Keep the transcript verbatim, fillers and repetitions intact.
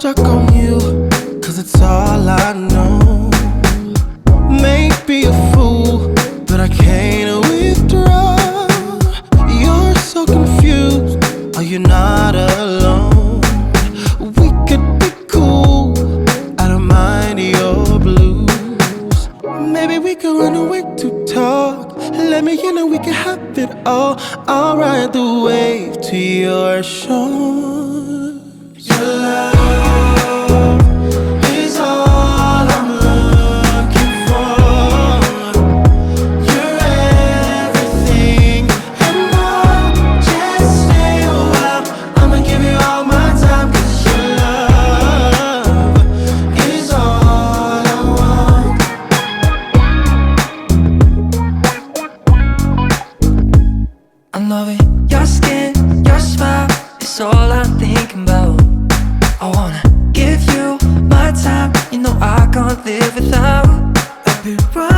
stuck on you, cause it's all I know. Maybe a fool, but I can't withdraw. You're so confused, are you not alone? We could be cool, I don't mind your blues. Maybe we could run away to talk. Let me in and we can have it all. I'll ride the wave to your shore. Your love is all I'm looking for. You're everything and more. Just stay a while, I'ma give you all my time, cause your love is all I want. I'm loving your skin, your smile, it's all I'm thinking about. I wanna give you my time, you know I can't live without. I've been running